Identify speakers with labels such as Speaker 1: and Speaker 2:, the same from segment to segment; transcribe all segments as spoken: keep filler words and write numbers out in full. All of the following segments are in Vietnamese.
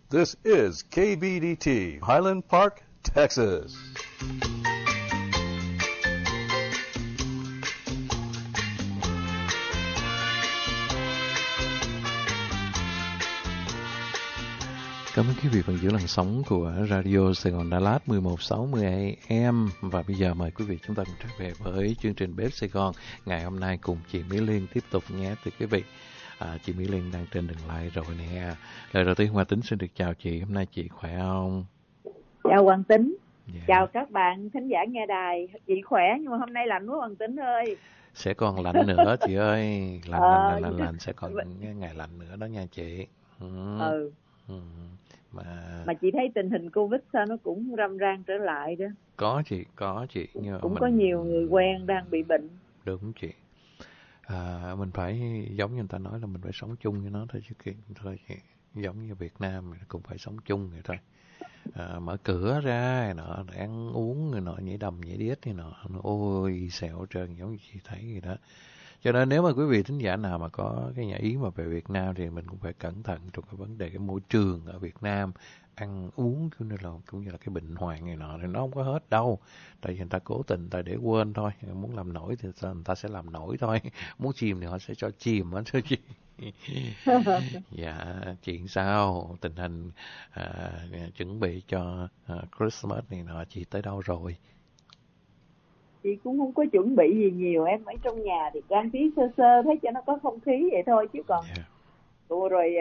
Speaker 1: This is K B D T, Highland Park, Texas.
Speaker 2: Cảm ơn quý vị vẫn giữ làn sóng của Radio Sài Gòn Đà Lạt mười một sáu mươi A M. Và bây giờ mời quý vị chúng ta cùng trở về với chương trình Bếp Sài Gòn ngày hôm nay cùng chị Mỹ Liên tiếp tục nhé thưa quý vị. À, chị Mỹ Liên đang trên đường lại rồi nè. Lời đầu tiên Hoa Tính xin được chào chị. Hôm nay chị khỏe không?
Speaker 3: Chào Hoàng Tính.
Speaker 2: Yeah.
Speaker 3: Chào các bạn khán giả nghe đài. Chị khỏe nhưng mà hôm nay lạnh quá Hoàng Tính ơi.
Speaker 2: Sẽ còn lạnh nữa chị ơi. Lạnh
Speaker 3: ờ,
Speaker 2: lạnh lạnh, lạnh, lạnh sẽ còn ngày lạnh nữa đó nha chị. Ừ.
Speaker 3: Ừ.
Speaker 2: Ừ. Mà...
Speaker 3: mà chị thấy tình hình Covid sao nó cũng râm ran trở lại đó.
Speaker 2: Có chị, có chị. Nhưng
Speaker 3: cũng
Speaker 2: mình...
Speaker 3: có nhiều người quen đang bị bệnh.
Speaker 2: Đúng chị. À, mình phải giống như người ta nói là mình phải sống chung với nó thôi chứ kiện thôi chị. Giống như Việt Nam mình cũng phải sống chung vậy thôi. À, mở cửa ra này nọ, ăn uống người nọ, nhảy đầm nhảy điếc này nọ, ôi xẹo trơn giống như chị thấy vậy đó. Cho nên nếu mà quý vị thính giả nào mà có cái nhà ý mà về Việt Nam thì mình cũng phải cẩn thận trong cái vấn đề cái môi trường ở Việt Nam, ăn uống cũng như là cũng như là cái bệnh hoạn này nọ thì nó không có hết đâu. Tại vì người ta cố tình người ta để quên thôi, muốn làm nổi thì người ta sẽ làm nổi thôi, muốn chìm thì họ sẽ cho chìm hết chứ chị. Dạ, chuyện sao tình hình à, chuẩn bị cho à, Christmas này nọ chị tới đâu rồi?
Speaker 3: Chị cũng không có chuẩn bị gì nhiều, em ở trong nhà thì trang trí sơ sơ thấy cho nó có không khí vậy thôi chứ còn yeah. Rồi, rồi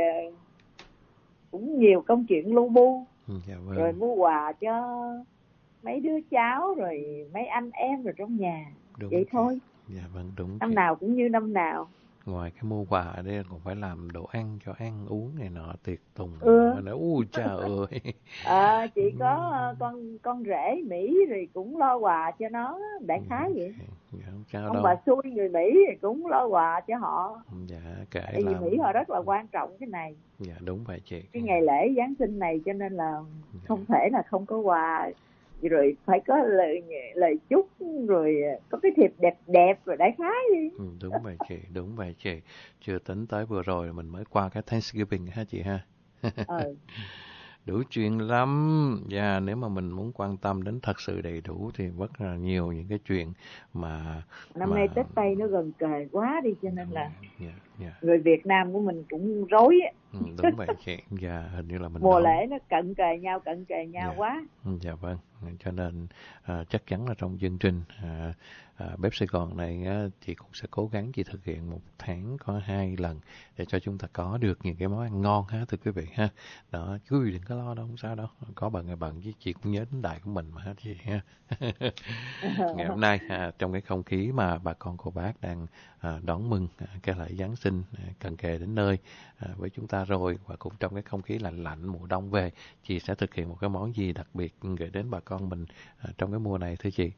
Speaker 3: cũng nhiều công chuyện lu bu. Yeah, vâng. Rồi mua quà cho mấy đứa cháu rồi mấy anh em rồi trong nhà. Đúng vậy chị. Thôi.
Speaker 2: Dạ vâng, đúng
Speaker 3: năm
Speaker 2: chị.
Speaker 3: Nào cũng như năm nào.
Speaker 2: Ngoài cái mua quà ở đây còn phải làm đồ ăn cho ăn uống này nọ, tiệc tùng.
Speaker 3: Ừ.
Speaker 2: Mà nói ui trời ơi.
Speaker 3: À, chị có con con rể Mỹ rồi cũng lo quà cho nó đại khái vậy.
Speaker 2: Dạ, không
Speaker 3: ông
Speaker 2: đâu.
Speaker 3: bà xui người Mỹ thì cũng lo quà cho họ.
Speaker 2: Dạ kể
Speaker 3: tại vì
Speaker 2: làm...
Speaker 3: Mỹ họ rất là quan trọng cái này.
Speaker 2: Dạ đúng vậy chị.
Speaker 3: Cái ngày lễ Giáng sinh này cho nên là dạ. Không thể là không có quà, rồi phải có lời lời chúc, rồi có cái thiệp đẹp đẹp rồi đại khái đi.
Speaker 2: Ừ, đúng vậy chị, đúng vậy chị. Chưa tính tới vừa rồi mình mới qua cái Thanksgiving ha chị ha.
Speaker 3: Ừ.
Speaker 2: Đủ chuyện lắm. Và yeah, nếu mà mình muốn quan tâm đến thật sự đầy đủ thì rất là nhiều những cái chuyện mà
Speaker 3: năm
Speaker 2: mà...
Speaker 3: nay Tết Tây nó gần kề quá đi cho nên
Speaker 2: đúng,
Speaker 3: là
Speaker 2: yeah, yeah.
Speaker 3: người Việt Nam của mình cũng rối á.
Speaker 2: Ừ, đúng vậy chị. Và yeah, hình như là mình
Speaker 3: mùa
Speaker 2: đón...
Speaker 3: lễ nó cận kề nhau cận kề nhau
Speaker 2: yeah.
Speaker 3: quá.
Speaker 2: Dạ vâng. Cho nên à, chắc chắn là trong chương trình à, à, Bếp Sài Gòn này á, chị cũng sẽ cố gắng chị thực hiện một tháng có hai lần để cho chúng ta có được những cái món ăn ngon ha thưa quý vị ha. Đó, quý vị đừng có lo đâu, không sao đâu. Có bận ngày bận chứ chị cũng nhớ đến đài của mình mà ha chị ha. Ngày hôm nay à, trong cái không khí mà bà con cô bác đang à, đón mừng à, cái lễ Giáng sinh à, cận kề đến nơi à, với chúng ta rồi, và cũng trong cái không khí lạnh lạnh mùa đông về, chị sẽ thực hiện một cái món gì đặc biệt gửi đến bà con mình à, trong cái mùa này thưa chị?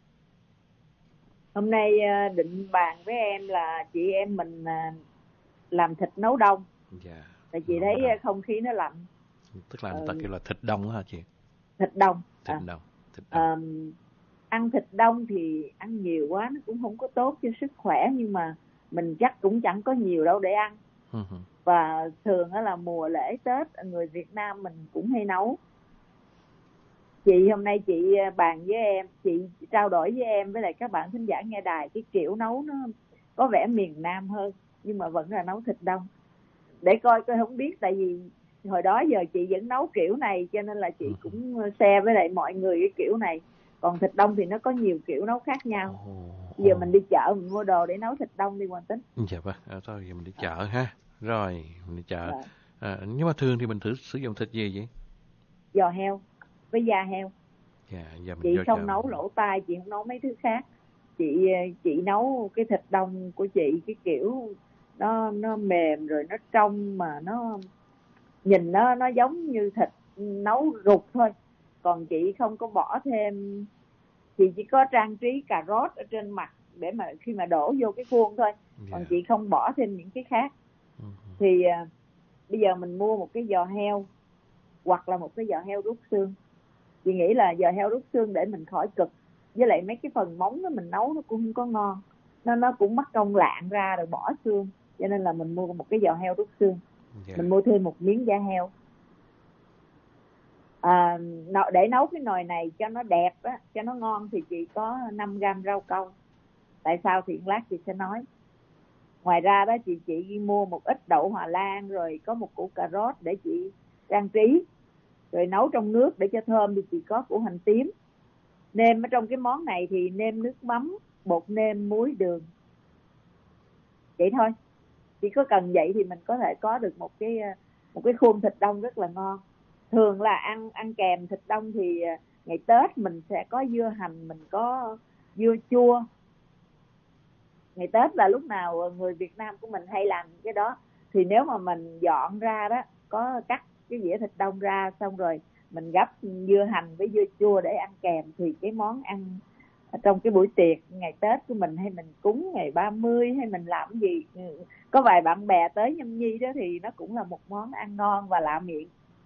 Speaker 3: Hôm nay à, định bàn với em là chị em mình à, làm thịt nấu đông.
Speaker 2: Dạ.
Speaker 3: Tại chị thấy đông. Không khí nó lạnh.
Speaker 2: Tức là người ta ừ. kêu là thịt đông hả chị?
Speaker 3: Thịt đông.
Speaker 2: Thịt
Speaker 3: à.
Speaker 2: đông. Thịt đông.
Speaker 3: À, ăn thịt đông thì ăn nhiều quá nó cũng không có tốt cho sức khỏe, nhưng mà mình chắc cũng chẳng có nhiều đâu để ăn. Uh-huh. Và thường đó là mùa lễ Tết người Việt Nam mình cũng hay nấu. Chị hôm nay chị bàn với em, chị trao đổi với em với lại các bạn thính giả nghe đài cái kiểu nấu nó có vẻ miền Nam hơn, nhưng mà vẫn là nấu thịt đông. Để coi coi không biết, tại vì hồi đó giờ chị vẫn nấu kiểu này cho nên là chị uh-huh. cũng share với lại mọi người cái kiểu này. Còn thịt đông thì nó có nhiều kiểu nấu khác nhau. Oh, giờ oh. mình đi chợ mình mua đồ để nấu thịt đông đi Hoàng Tính.
Speaker 2: Dạ vâng, à, thôi giờ mình đi chợ à. ha. Rồi, mình đi chợ. À. À, nhưng mà thường thì mình thử sử dụng thịt gì vậy?
Speaker 3: Giò heo với da heo.
Speaker 2: Dạ, giờ mình
Speaker 3: chị không
Speaker 2: chợ.
Speaker 3: nấu lỗ tai, chị không nấu mấy thứ khác. Chị chị nấu cái thịt đông của chị cái kiểu nó nó mềm rồi nó trong mà nó nhìn nó nó giống như thịt nấu rụt thôi. Còn chị không có bỏ thêm, chị chỉ có trang trí cà rốt ở trên mặt để mà khi mà đổ vô cái khuôn thôi. Còn yeah. chị không bỏ thêm những cái khác. Uh-huh. Thì à, bây giờ mình mua một cái giò heo hoặc là một cái giò heo rút xương. Chị nghĩ là giò heo rút xương để mình khỏi cực. Với lại mấy cái phần móng đó mình nấu nó cũng không có ngon. Nó nó cũng mất công lạng ra rồi bỏ xương. Cho nên là mình mua một cái giò heo rút xương. Yeah. Mình mua thêm một miếng da heo. À, để nấu cái nồi này cho nó đẹp á, cho nó ngon thì chị có năm gam rau câu. Tại sao thì lát chị sẽ nói. Ngoài ra đó chị chị mua một ít đậu Hòa Lan, rồi có một củ cà rốt để chị trang trí. Rồi nấu trong nước để cho thơm thì chị có củ hành tím. Nêm ở trong cái món này thì nêm nước mắm, bột nêm, muối, đường. Vậy thôi. Chỉ có cần vậy thì mình có thể có được một cái một cái khuôn thịt đông rất là ngon. Thường là ăn ăn kèm thịt đông thì ngày Tết mình sẽ có dưa hành, mình có dưa chua. Ngày Tết là lúc nào người Việt Nam của mình hay làm cái đó. Thì nếu mà mình dọn ra đó, có cắt cái dĩa thịt đông ra, xong rồi mình gắp dưa hành với dưa chua để ăn kèm, thì cái món ăn trong cái buổi tiệc ngày Tết của mình, hay mình cúng ngày ba mươi, hay mình làm gì, có vài bạn bè tới nhâm nhi đó, thì nó cũng là một món ăn ngon và lạ miệng.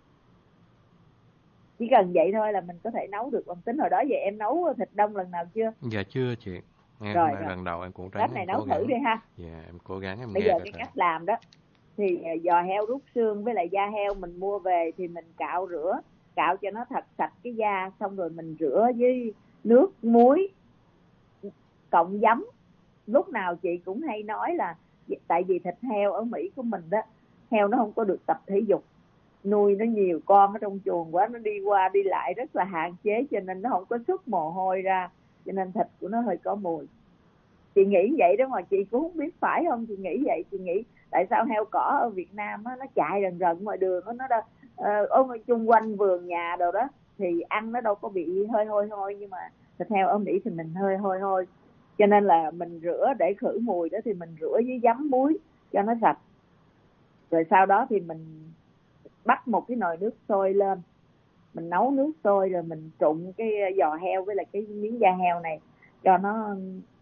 Speaker 3: Chỉ cần vậy thôi là mình có thể nấu được. Bằng Tính hồi đó giờ em nấu thịt đông lần nào chưa?
Speaker 2: Dạ chưa chị. Nghe
Speaker 3: Rồi,
Speaker 2: hôm nay
Speaker 3: rồi.
Speaker 2: lần đầu em cũng
Speaker 3: Tết này nấu thử đi ha.
Speaker 2: Dạ em cố gắng em
Speaker 3: Bây
Speaker 2: nghe
Speaker 3: giờ
Speaker 2: cái
Speaker 3: cái
Speaker 2: thử.
Speaker 3: cách làm đó thì giò heo rút xương với lại da heo mình mua về thì mình cạo rửa, cạo cho nó thật sạch cái da, xong rồi mình rửa với nước, muối cộng giấm. Lúc nào chị cũng hay nói là tại vì thịt heo ở Mỹ của mình đó, heo nó không có được tập thể dục, nuôi nó nhiều con ở trong chuồng quá, nó đi qua đi lại rất là hạn chế, cho nên nó không có xuất mồ hôi ra, cho nên thịt của nó hơi có mùi. Chị nghĩ vậy đó, mà chị cũng không biết phải không. Chị nghĩ vậy. Chị nghĩ tại sao heo cỏ ở Việt Nam á, nó chạy rần rần ngoài đường đó, nó đâu ôm uh, chung quanh vườn nhà đồ đó, thì ăn nó đâu có bị hơi hôi hôi. Nhưng mà thịt heo ở Mỹ thì mình hơi hôi hôi, cho nên là mình rửa để khử mùi đó, thì mình rửa với giấm muối cho nó sạch. Rồi sau đó thì mình bắt một cái nồi nước sôi lên, mình nấu nước sôi, rồi mình trụng cái giò heo với lại cái miếng da heo này cho nó,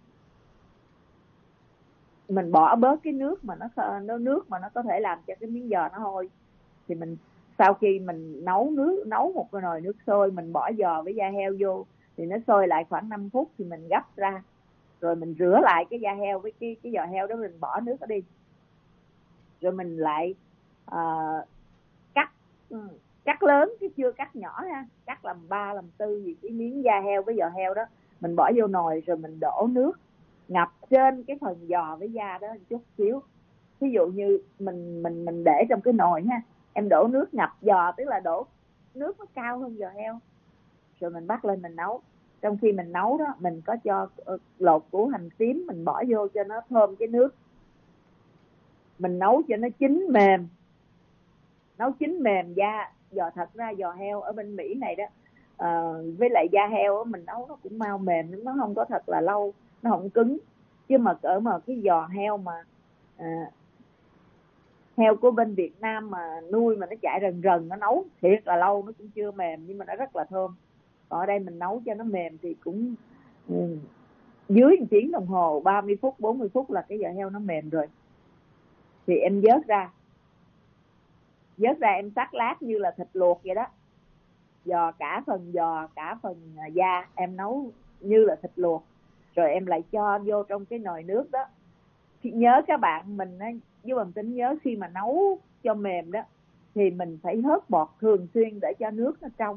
Speaker 3: mình bỏ bớt cái nước mà nó nó nước mà nó có thể làm cho cái miếng giò nó hôi. Thì mình sau khi mình nấu nước nấu một cái nồi nước sôi, mình bỏ giò với da heo vô, thì nó sôi lại khoảng năm phút thì mình gấp ra, rồi mình rửa lại cái da heo với cái cái giò heo đó, mình bỏ nước đó đi, rồi mình lại uh, cắt cắt lớn chứ chưa cắt nhỏ ha, cắt làm ba làm tư gì cái miếng da heo với giò heo đó, mình bỏ vô nồi, rồi mình đổ nước ngập trên cái phần giò với da đó một chút xíu. Ví dụ như mình mình mình để trong cái nồi ha, em đổ nước ngập giò, tức là đổ nước nó cao hơn giò heo, rồi mình bắt lên mình nấu. Trong khi mình nấu đó, mình có cho lột củ hành tím mình bỏ vô cho nó thơm cái nước. Mình nấu cho nó chín mềm, nấu chín mềm da giò. Thật ra giò heo ở bên Mỹ này đó, à, với lại da heo đó, mình nấu nó cũng mau mềm, nó không có thật là lâu, nó không cứng. Chứ mà ở mà cái giò heo mà à, heo của bên Việt Nam mà nuôi mà nó chạy rần rần, nó nấu thiệt là lâu nó cũng chưa mềm, nhưng mà nó rất là thơm. Còn ở đây mình nấu cho nó mềm thì cũng ừ, dưới một tiếng đồng hồ, ba mươi phút, bốn mươi phút là cái giò heo nó mềm rồi. Thì em vớt ra, vớt ra em sắc lát như là thịt luộc vậy đó. Giò, cả phần giò, cả phần da em nấu như là thịt luộc, rồi em lại cho vô trong cái nồi nước đó. Thì nhớ các bạn mình á, với Bằng Tính nhớ khi mà nấu cho mềm đó thì mình phải hớt bọt thường xuyên để cho nước nó trong.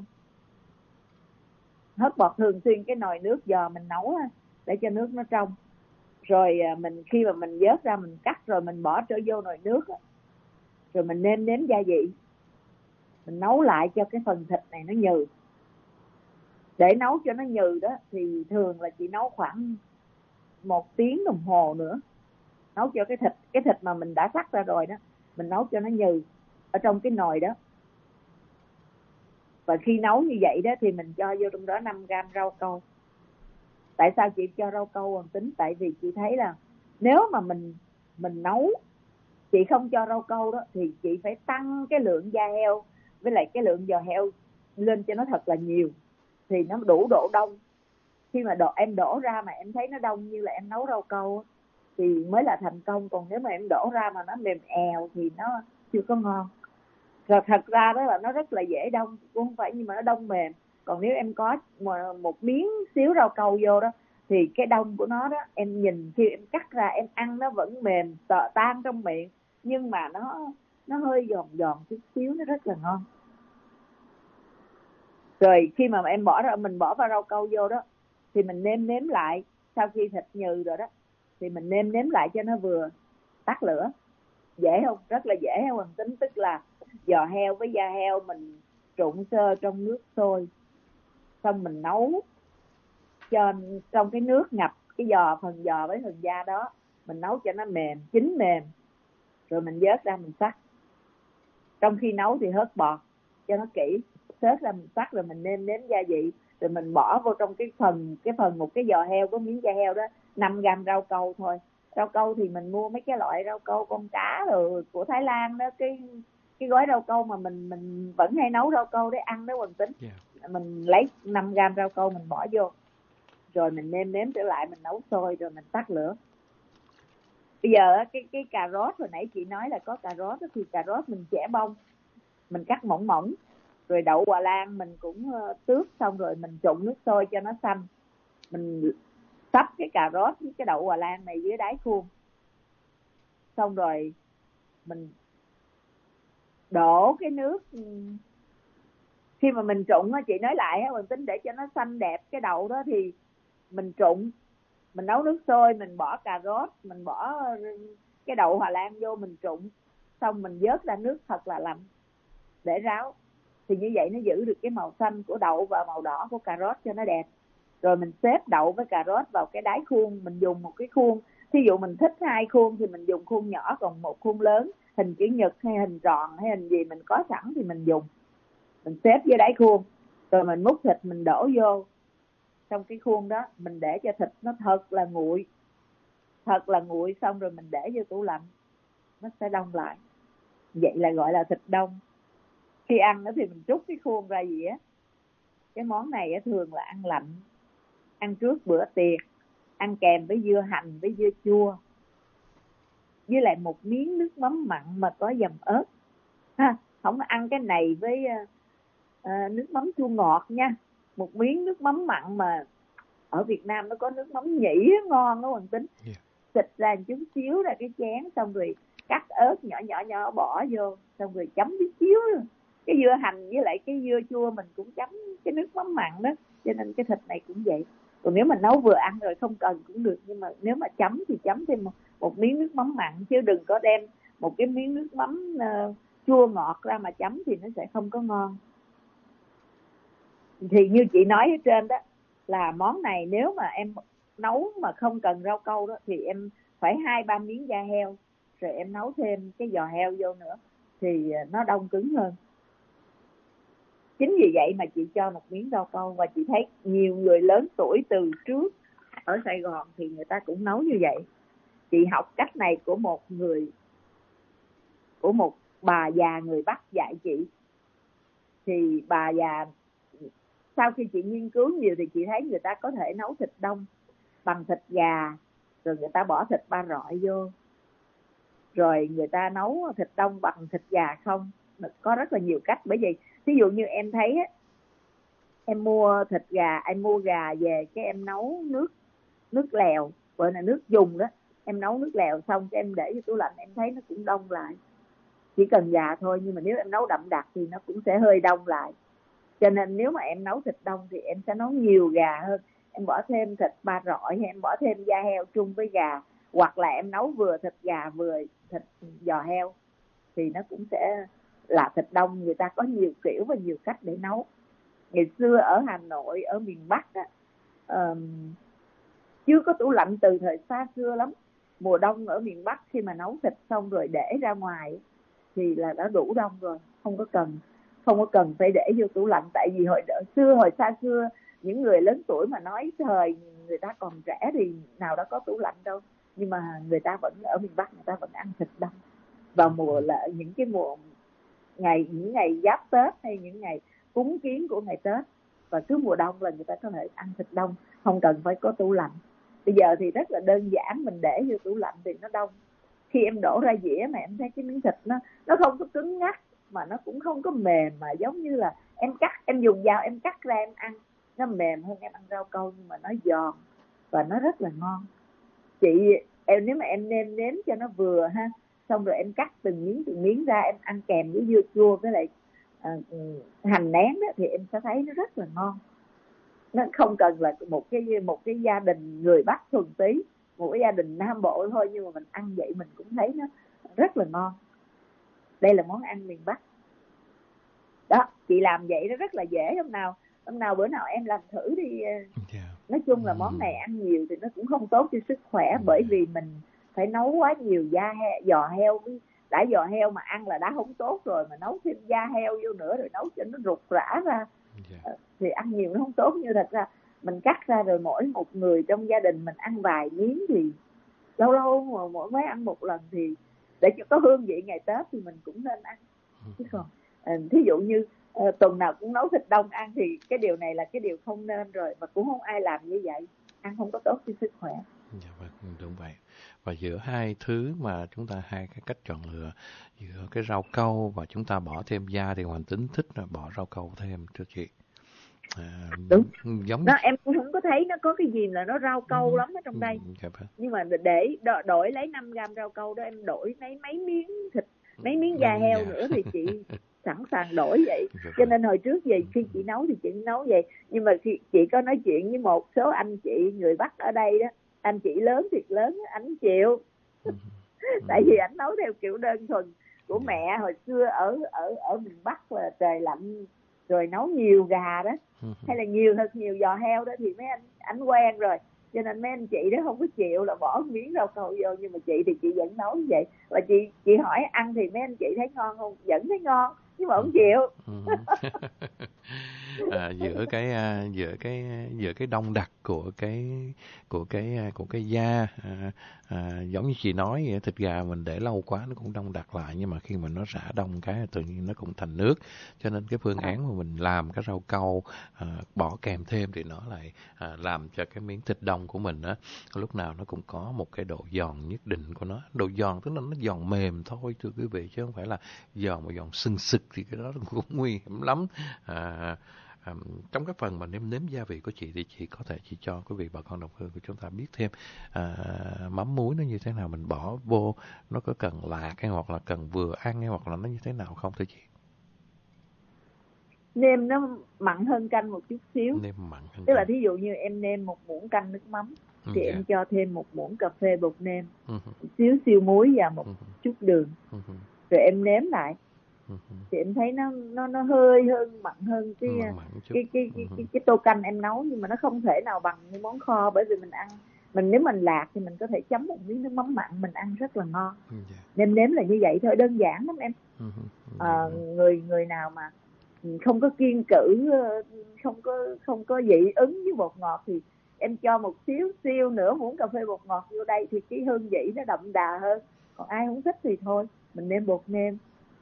Speaker 3: Hớt bọt thường xuyên cái nồi nước giò mình nấu á, để cho nước nó trong. Rồi mình khi mà mình vớt ra, mình cắt rồi mình bỏ trở vô nồi nước á, rồi mình nêm nếm gia vị, mình nấu lại cho cái phần thịt này nó nhừ. Để nấu cho nó nhừ đó thì thường là chị nấu khoảng một tiếng đồng hồ nữa, nấu cho cái thịt cái thịt mà mình đã cắt ra rồi đó, mình nấu cho nó nhừ ở trong cái nồi đó. Và khi nấu như vậy đó thì mình cho vô trong đó năm gam rau câu. Tại sao chị cho rau câu Bằng Tính? Tại vì chị thấy là nếu mà mình mình nấu chị không cho rau câu đó thì chị phải tăng cái lượng da heo với lại cái lượng giò heo lên cho nó thật là nhiều thì nó đủ độ đông. Khi mà đổ, em đổ ra mà em thấy nó đông như là em nấu rau câu thì mới là thành công. Còn nếu mà em đổ ra mà nó mềm èo thì nó chưa có ngon. Rồi thật ra đó là nó rất là dễ đông, cũng không phải nhưng mà nó đông mềm. Còn nếu em có một miếng xíu rau câu vô đó thì cái đông của nó đó, em nhìn khi em cắt ra em ăn nó vẫn mềm tan trong miệng, nhưng mà nó nó hơi giòn giòn chút xíu, nó rất là ngon. Rồi khi mà em bỏ ra, mình bỏ vào rau câu vô đó thì mình nêm nếm lại. Sau khi thịt nhừ rồi đó thì mình nêm nếm lại cho nó vừa, tắt lửa. Dễ không? Rất là dễ không Hoàng Tính? Tức là giò heo với da heo mình trụng sơ trong nước sôi, xong mình nấu cho trong cái nước ngập cái giò, phần giò với phần da đó, mình nấu cho nó mềm, chín mềm, rồi mình vớt ra mình xắt. Trong khi nấu thì hớt bọt cho nó kỹ, xớt ra mình xắt, rồi mình nêm nếm gia vị, rồi mình bỏ vô trong cái phần cái phần một cái giò heo có miếng da heo đó năm gam rau câu thôi. Rau câu thì mình mua mấy cái loại rau câu con cá rồi của Thái Lan đó, cái cái gói rau câu mà mình mình vẫn hay nấu rau câu để ăn đó Hoàng Tính. Yeah. Mình lấy năm gam rau câu mình bỏ vô, rồi mình nêm nếm trở lại, mình nấu sôi rồi mình tắt lửa. Bây giờ cái cái cà rốt hồi nãy chị nói là có cà rốt thì cà rốt mình chẻ bông, mình cắt mỏng mỏng. Rồi đậu Hòa Lan mình cũng tước xong rồi mình trụng nước sôi cho nó xanh. Mình sắp cái cà rốt với cái đậu Hòa Lan này dưới đáy khuôn. Xong rồi mình đổ cái nước. Khi mà mình trụng, chị nói lại Hoàng Tính, để cho nó xanh đẹp cái đậu đó thì mình trụng, mình nấu nước sôi, mình bỏ cà rốt, mình bỏ cái đậu Hòa Lan vô, mình trụng, xong mình vớt ra nước thật là lạnh để ráo. Thì như vậy nó giữ được cái màu xanh của đậu và màu đỏ của cà rốt cho nó đẹp. Rồi mình xếp đậu với cà rốt vào cái đáy khuôn, mình dùng một cái khuôn, thí dụ mình thích hai khuôn thì mình dùng khuôn nhỏ, còn một khuôn lớn hình chữ nhật hay hình tròn hay hình gì mình có sẵn thì mình dùng. Mình xếp dưới đáy khuôn, rồi mình múc thịt mình đổ vô trong cái khuôn đó, mình để cho thịt nó thật là nguội, thật là nguội, xong rồi mình để vô tủ lạnh, nó sẽ đông lại. Vậy là gọi là thịt đông. Khi ăn đó thì mình trút cái khuôn ra dĩa. Cái món này thường là ăn lạnh, ăn trước bữa tiệc, ăn kèm với dưa hành với dưa chua, với lại một miếng nước mắm mặn mà có dầm ớt ha. Không ăn cái này với uh, nước mắm chua ngọt nha. Một miếng nước mắm mặn mà ở Việt Nam nó có nước mắm nhĩ ngon đó Hoàng Tính. Yeah. Xịt ra một chút xíu ra cái chén, xong rồi cắt ớt nhỏ nhỏ nhỏ bỏ vô, xong rồi chấm tí xíu cái dưa hành với lại cái dưa chua, mình cũng chấm cái nước mắm mặn đó. Cho nên cái thịt này cũng vậy. Còn nếu mình nấu vừa ăn rồi không cần cũng được, nhưng mà nếu mà chấm thì chấm thêm một, một miếng nước mắm mặn, chứ đừng có đem một cái miếng nước mắm uh, chua ngọt ra mà chấm thì nó sẽ không có ngon. Thì như chị nói ở trên đó, là món này nếu mà em nấu mà không cần rau câu đó thì em phải hai ba miếng da heo, rồi em nấu thêm cái giò heo vô nữa thì nó đông cứng hơn. Chính vì vậy mà chị cho một miếng rau câu, và chị thấy nhiều người lớn tuổi từ trước ở Sài Gòn thì người ta cũng nấu như vậy. Chị học cách này của một người, của một bà già người Bắc dạy chị. Thì bà già, sau khi chị nghiên cứu nhiều thì chị thấy người ta có thể nấu thịt đông bằng thịt gà, rồi người ta bỏ thịt ba rọi vô, rồi người ta nấu thịt đông bằng thịt gà không. Có rất là nhiều cách. Bởi vì ví dụ như em thấy em mua thịt gà, em mua gà về cái em nấu nước nước lèo, gọi là nước dùng đó, em nấu nước lèo xong cái em để vô tủ lạnh, em thấy nó cũng đông lại. Chỉ cần gà thôi, nhưng mà nếu em nấu đậm đặc thì nó cũng sẽ hơi đông lại. Cho nên nếu mà em nấu thịt đông thì em sẽ nấu nhiều gà hơn. Em bỏ thêm thịt ba rọi, hay em bỏ thêm da heo chung với gà, hoặc là em nấu vừa thịt gà vừa thịt giò heo, thì nó cũng sẽ là thịt đông. Người ta có nhiều kiểu và nhiều cách để nấu. Ngày xưa ở Hà Nội, ở miền Bắc á, um, chưa có tủ lạnh từ thời xa xưa lắm. Mùa đông ở miền Bắc khi mà nấu thịt xong rồi để ra ngoài thì là đã đủ đông rồi, không có cần không có cần phải để vô tủ lạnh. Tại vì hồi xưa, hồi xa xưa, những người lớn tuổi mà nói thời người ta còn trẻ thì nào đã có tủ lạnh đâu, nhưng mà người ta vẫn ở miền Bắc, người ta vẫn ăn thịt đông vào mùa, là những cái mùa ngày, những ngày giáp Tết hay những ngày cúng kiến của ngày Tết, và cứ mùa đông là người ta có thể ăn thịt đông, không cần phải có tủ lạnh. Bây giờ thì rất là đơn giản, mình để vô tủ lạnh thì nó đông. Khi em đổ ra dĩa mà em thấy cái miếng thịt nó nó không có cứng ngắc, mà nó cũng không có mềm, mà giống như là em cắt, em dùng dao em cắt ra em ăn, nó mềm hơn em ăn rau câu, nhưng mà nó giòn và nó rất là ngon. Chị em nếu mà em nêm nếm cho nó vừa ha, xong rồi em cắt từng miếng từng miếng ra, em ăn kèm với dưa chua với lại à, hành nén đó, thì em sẽ thấy nó rất là ngon. Nó không cần là một cái một cái gia đình người Bắc thuần túy, một cái gia đình Nam Bộ thôi, nhưng mà mình ăn vậy mình cũng thấy nó rất là ngon. Đây là món ăn miền Bắc đó, chị làm vậy nó rất là dễ. Hôm nào hôm nào bữa nào em làm thử đi. Yeah. Nói chung là món này ăn nhiều thì nó cũng không tốt cho sức khỏe, yeah. bởi vì mình phải nấu quá nhiều da he, giò heo. Đã giò heo mà ăn là đã không tốt rồi, mà nấu thêm da heo vô nữa rồi nấu cho nó rục rã ra, yeah. thì ăn nhiều nó không tốt. Như thật ra mình cắt ra rồi mỗi một người trong gia đình mình ăn vài miếng thì lâu lâu mà mỗi mấy ăn một lần, thì để cho có hương vị ngày Tết thì mình cũng nên ăn. Chứ còn thí dụ như uh, tuần nào cũng nấu thịt đông ăn thì cái điều này là cái điều không nên rồi, và cũng không ai làm như vậy, ăn không có tốt cho sức khỏe.
Speaker 2: Dạ vâng, đúng vậy. Và giữa hai thứ mà chúng ta hai cái cách chọn lựa, giữa cái rau câu và chúng ta bỏ thêm da, thì Hoàng Tính thích là bỏ rau câu thêm cho chị. À,
Speaker 3: đúng.
Speaker 2: Giống
Speaker 3: nó em cũng không có thấy nó có cái gì là nó rau câu ừ. lắm ở trong đây.
Speaker 2: Dạ vâng.
Speaker 3: Nhưng mà để đổi lấy năm gam rau câu đó, em đổi mấy mấy miếng thịt, mấy miếng da heo dạ. nữa thì chị sẵn sàng đổi vậy. Dạ. Cho nên hồi trước vậy khi chị nấu thì chị nấu vậy. Nhưng mà khi chị có nói chuyện với một số anh chị người Bắc ở đây đó, anh chị lớn thiệt lớn, anh chịu. Tại vì anh nấu theo kiểu đơn thuần của mẹ hồi xưa ở ở ở miền Bắc, là trời lạnh rồi nấu nhiều gà đó, hay là nhiều thật nhiều giò heo đó, thì mấy anh anh quen rồi, cho nên mấy anh chị đó không có chịu là bỏ miếng rau câu vô. Nhưng mà chị thì chị vẫn nấu như vậy, và chị chị hỏi ăn thì mấy anh chị thấy ngon không? Vẫn thấy ngon, nhưng mà không chịu.
Speaker 2: À, giữa cái uh, giữa cái giữa cái đông đặc của cái của cái của cái da, à, à, giống như chị nói, thịt gà mình để lâu quá nó cũng đông đặc lại, nhưng mà khi mà nó rã đông cái tự nhiên nó cũng thành nước. Cho nên cái phương án mà mình làm cái rau câu à, bỏ kèm thêm thì nó lại à, làm cho cái miếng thịt đông của mình á, lúc nào nó cũng có một cái độ giòn nhất định của nó. Độ giòn tức là nó giòn mềm thôi thưa quý vị, chứ không phải là giòn mà giòn sưng sực, thì cái đó cũng nguy hiểm lắm. À, À, trong cái phần mà nêm nếm gia vị của chị thì chị có thể chị cho quý vị bà con đồng hương của chúng ta biết thêm à, mắm muối nó như thế nào mình bỏ vô, nó có cần lạc hay hoặc là cần vừa ăn hay hoặc là nó như thế nào không thưa chị?
Speaker 3: Nêm nó mặn hơn canh một chút xíu.
Speaker 2: Nêm mặn hơn.
Speaker 3: Tức là thí dụ như em nêm một muỗng canh nước mắm thì yeah. em cho thêm một muỗng cà phê bột nêm, uh-huh. xíu siêu muối và một uh-huh. chút đường, uh-huh. rồi em nếm lại. Uh-huh. Thì em thấy nó nó nó hơi hơn mặn hơn cái mặn mặn cái, cái, cái, uh-huh. cái cái tô canh em nấu, nhưng mà nó không thể nào bằng như món kho, bởi vì mình ăn mình nếu mình lạc thì mình có thể chấm một miếng nước mắm mặn, mình ăn rất là ngon. Yeah. Nêm nếm là như vậy thôi, đơn giản lắm em. Uh-huh. Uh-huh. À, người người nào mà không có kiêng cữ, không có không có dị ứng với bột ngọt thì em cho một xíu siêu nửa muỗng cà phê bột ngọt vô đây thì cái hương vị nó đậm đà hơn. Còn ai không thích thì thôi mình nêm bột nêm.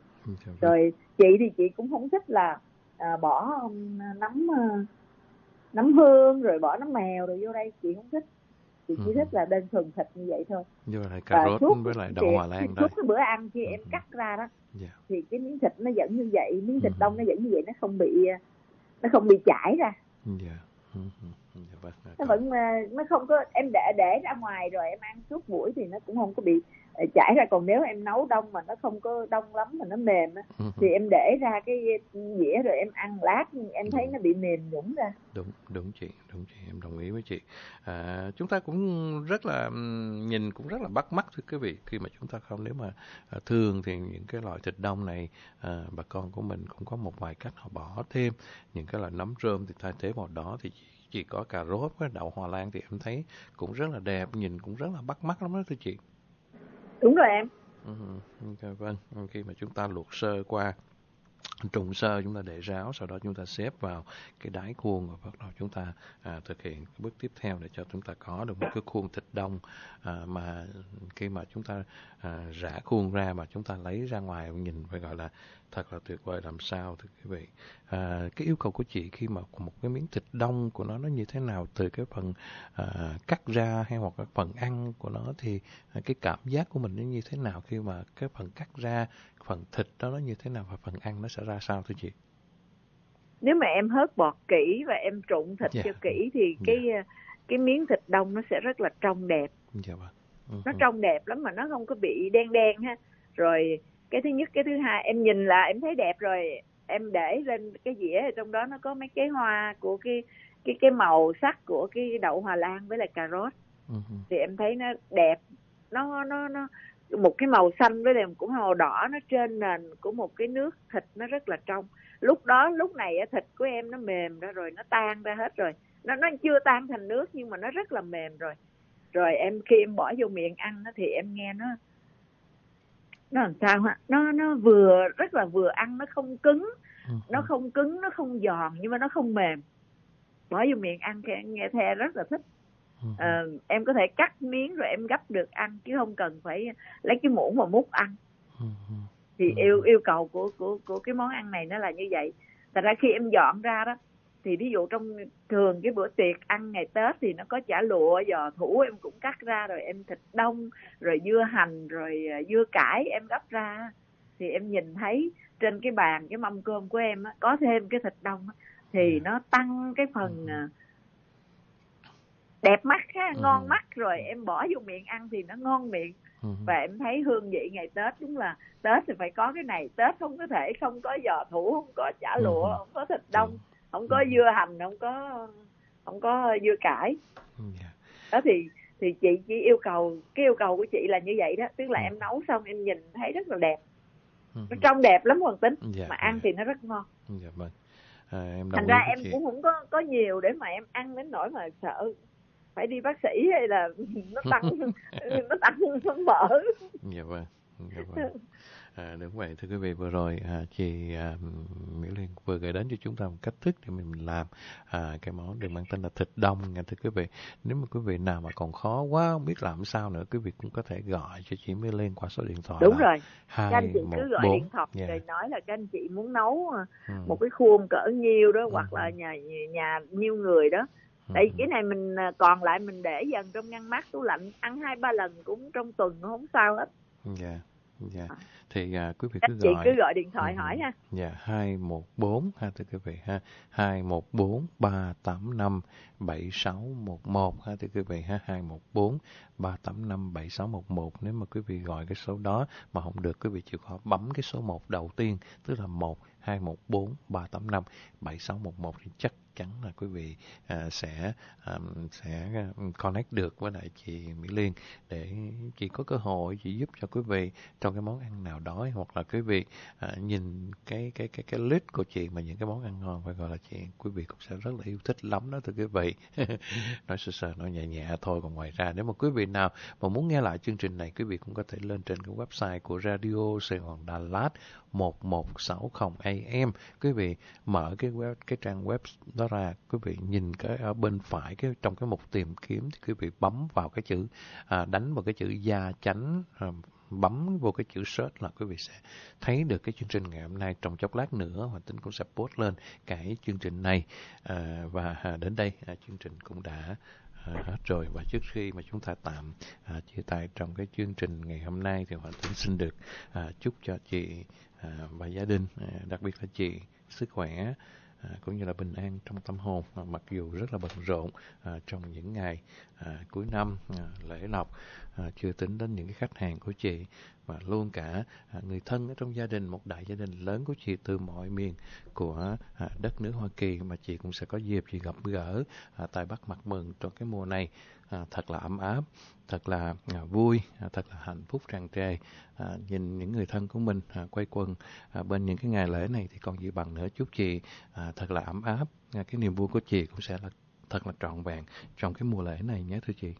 Speaker 3: Rồi chị thì chị cũng không thích là à, bỏ um, nấm uh, nấm hương rồi bỏ nấm mèo rồi vô đây, chị không thích. Chị chỉ ừ. thích là đơn thuần thịt như vậy thôi.
Speaker 2: Vô lại cà rốt suốt, với lại đậu Hòa Lan đây.
Speaker 3: Suốt cái bữa ăn khi ừ. em cắt ra đó, yeah. thì cái miếng thịt nó vẫn như vậy, miếng thịt ừ. đông nó vẫn như vậy, nó không bị nó không bị chảy ra.
Speaker 2: Yeah. Ừ. Yeah, vâng,
Speaker 3: nó vẫn nó không có, em để để ra ngoài rồi em ăn suốt buổi thì nó cũng không có bị chảy ra. Còn nếu em nấu đông mà nó không có đông lắm mà nó mềm á, uh-huh. thì em để ra cái dĩa rồi em ăn lát em thấy nó bị mềm nhũn ra.
Speaker 2: Đúng đúng chị, đúng chị, em đồng ý với chị. À, chúng ta cũng rất là nhìn cũng rất là bắt mắt thưa quý vị, khi mà chúng ta không, nếu mà à, thường thì những cái loại thịt đông này à, bà con của mình cũng có một vài cách họ bỏ thêm những cái loại nấm rơm thì thay thế vào đó, thì chỉ, chỉ có cà rốt với đậu Hòa Lan thì em thấy cũng rất là đẹp, nhìn cũng rất là bắt mắt lắm đó thưa chị.
Speaker 3: Đúng rồi em.
Speaker 2: Uh-huh. Vâng, khi mà chúng ta luộc sơ qua, trụng sơ, chúng ta để ráo, sau đó chúng ta xếp vào cái đáy khuôn và bắt đầu chúng ta à, thực hiện cái bước tiếp theo để cho chúng ta có được một cái khuôn thịt đông à, mà khi mà chúng ta à, rã khuôn ra mà chúng ta lấy ra ngoài nhìn phải gọi là thật là tuyệt vời làm sao thưa quý vị. À, cái yêu cầu của chị khi mà một cái miếng thịt đông của nó nó như thế nào, từ cái phần à, cắt ra hay hoặc cái phần ăn của nó, thì à, cái cảm giác của mình nó như thế nào khi mà cái phần cắt ra, phần thịt đó nó như thế nào và phần ăn nó sẽ ra sao thưa chị?
Speaker 3: Nếu mà em hớt bọt kỹ và em trụng thịt yeah. cho kỹ thì cái yeah. cái miếng thịt đông nó sẽ rất là trong đẹp.
Speaker 2: Yeah, vâng. uh-huh.
Speaker 3: Nó trong đẹp lắm mà nó không có bị đen đen ha. Rồi cái thứ nhất, cái thứ hai em nhìn là em thấy đẹp rồi, em để lên cái dĩa, trong đó nó có mấy cái hoa của cái cái cái màu sắc của cái đậu Hòa Lan với lại cà rốt. Uh-huh. Thì em thấy nó đẹp, nó nó nó một cái màu xanh với lại cũng màu đỏ, nó trên nền của một cái nước thịt nó rất là trong. Lúc đó lúc này thịt của em nó mềm ra rồi, nó tan ra hết rồi, nó nó chưa tan thành nước nhưng mà nó rất là mềm rồi. Rồi em khi em bỏ vô miệng ăn thì em nghe nó nó làm sao hả? Nó nó vừa rất là vừa ăn, nó không cứng, uh-huh. nó không cứng, nó không giòn nhưng mà nó không mềm. Bỏ vô miệng ăn thì em nghe the rất là thích. Uh-huh. À, em có thể cắt miếng rồi em gấp được ăn chứ không cần phải lấy cái muỗng mà múc ăn. Uh-huh. Thì uh-huh. yêu yêu cầu của của của cái món ăn này nó là như vậy. Thật ra khi em dọn ra đó thì ví dụ trong thường cái bữa tiệc ăn ngày Tết thì nó có chả lụa, giò thủ em cũng cắt ra, rồi em thịt đông, rồi dưa hành, rồi dưa cải em gấp ra, thì em nhìn thấy trên cái bàn cái mâm cơm của em á, có thêm cái thịt đông á, thì nó tăng cái phần đẹp mắt ha, ngon mắt, rồi em bỏ vô miệng ăn thì nó ngon miệng. Và em thấy hương vị ngày Tết đúng là Tết thì phải có cái này, Tết không có thể không có giò thủ, không có chả lụa, không có thịt đông, không có dưa hành, không có không có dưa cải. Đó thì thì chị chỉ yêu cầu, cái yêu cầu của chị là như vậy đó, tức là em nấu xong em nhìn thấy rất là đẹp, nó trông đẹp lắm Hoàng Tính, mà ăn thì nó rất ngon.
Speaker 2: Dạ vâng. À, em
Speaker 3: thành ra em chị. cũng không có có nhiều để mà em ăn đến nỗi mà sợ phải đi bác sĩ hay là nó tăng nó tăng nó mỡ.
Speaker 2: Dạ vâng. Dạ vâng. À, đúng vậy thưa quý vị, vừa rồi à, chị à, Mỹ Liên vừa gửi đến cho chúng ta một cách thức để mình làm à, cái món được mang tên là thịt đông nha thưa quý vị. Nếu mà quý vị nào mà còn khó quá không biết làm sao nữa, quý vị cũng có thể gọi cho chị Mỹ Liên qua số điện thoại.
Speaker 3: Đúng rồi,
Speaker 2: hai
Speaker 3: các anh chị cứ gọi điện thoại yeah. rồi nói là các anh chị muốn nấu ừ. một cái khuôn cỡ nhiêu đó, ừ. hoặc là nhà nhà nhiêu người đó. Tại vì cái này mình còn lại mình để dần trong ngăn mát tủ lạnh, ăn hai ba lần cũng trong tuần nó không sao hết.
Speaker 2: Dạ. Yeah. Dạ, à. thì à, quý vị
Speaker 3: Các
Speaker 2: cứ
Speaker 3: chị
Speaker 2: gọi.
Speaker 3: cứ gọi điện thoại ừ. hỏi ha.
Speaker 2: Dạ, hai một bốn ha thưa quý vị ha, hai một bốn ba tám năm bảy sáu một một ha thưa quý vị ha, hai một bốn ba tám năm bảy sáu một một. Nếu mà quý vị gọi cái số đó mà không được, quý vị chịu khó bấm cái số một đầu tiên, tức là một hai một bốn ba tám năm bảy sáu một một thì chắc chắn là quý vị à, sẽ à, sẽ connect được với lại chị Mỹ Liên để chị có cơ hội chị giúp cho quý vị trong cái món ăn nào đó, hoặc là quý vị à, nhìn cái cái cái cái list của chị mà những cái món ăn ngon phải gọi là chị quý vị cũng sẽ rất là yêu thích lắm đó thưa quý vị. Nói sơ sơ nói nhẹ nhẹ thôi, còn ngoài ra nếu mà quý vị nào mà muốn nghe lại chương trình này, quý vị cũng có thể lên trên cái website của Radio Sài Gòn Đà Lạt một một sáu không A M. Quý vị mở cái web, cái trang web đó ra, quý vị nhìn cái ở bên phải cái trong cái mục tìm kiếm thì quý vị bấm vào cái chữ à, đánh vào cái chữ Gia Chánh, à, bấm vô cái chữ search là quý vị sẽ thấy được cái chương trình ngày hôm nay. Trong chốc lát nữa Hoàng Tính cũng sẽ post lên cái chương trình này. À, và à, đến đây à, chương trình cũng đã à, hết rồi. Và trước khi mà chúng ta tạm à, chia tay trong cái chương trình ngày hôm nay thì Hoàng Tính xin được à, chúc cho chị à, và gia đình, à, đặc biệt là chị, sức khỏe À, cũng như là bình an trong tâm hồn, à, mặc dù rất là bận rộn à, trong những ngày à, cuối năm à, lễ lộc, à, chưa tính đến những cái khách hàng của chị, mà luôn cả à, người thân ở trong gia đình, một đại gia đình lớn của chị từ mọi miền của à, đất nước Hoa Kỳ mà chị cũng sẽ có dịp chị gặp gỡ à, tại Bắc Mặt Mừng trong cái mùa này à, thật là ấm áp, thật là à, vui, à, thật là hạnh phúc tràn trề. À, nhìn những người thân của mình à, quay quần à, bên những cái ngày lễ này thì còn gì bằng nữa. Chúc chị à, thật là ấm áp, à, cái niềm vui của chị cũng sẽ là thật là trọn vẹn trong cái mùa lễ này nhé thưa chị.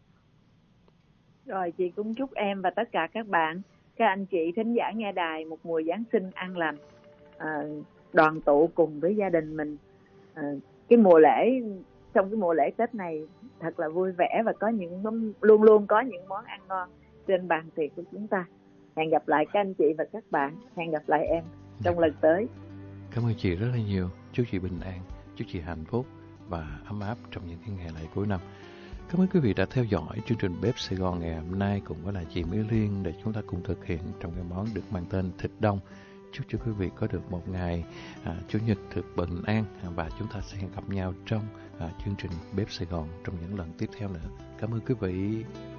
Speaker 3: Rồi chị cũng chúc em và tất cả các bạn, các anh chị thính giả nghe đài một mùa Giáng sinh an lành, à, đoàn tụ cùng với gia đình mình. À, cái mùa lễ, trong cái mùa lễ Tết này thật là vui vẻ và có những luôn luôn có những món ăn ngon trên bàn tiệc của chúng ta. Hẹn gặp lại các anh chị và các bạn, hẹn gặp lại em trong lần tới.
Speaker 2: Cảm ơn chị rất là nhiều. Chúc chị bình an, chúc chị hạnh phúc và ấm áp trong những cái ngày lễ cuối năm. Cảm ơn quý vị đã theo dõi chương trình Bếp Sài Gòn ngày hôm nay cùng với lại chị Mỹ Liên để chúng ta cùng thực hiện trong cái món được mang tên thịt đông. Chúc cho quý vị có được một ngày à, Chủ nhật thật bình an, và chúng ta sẽ gặp nhau trong à, chương trình Bếp Sài Gòn trong những lần tiếp theo nữa. Cảm ơn quý vị.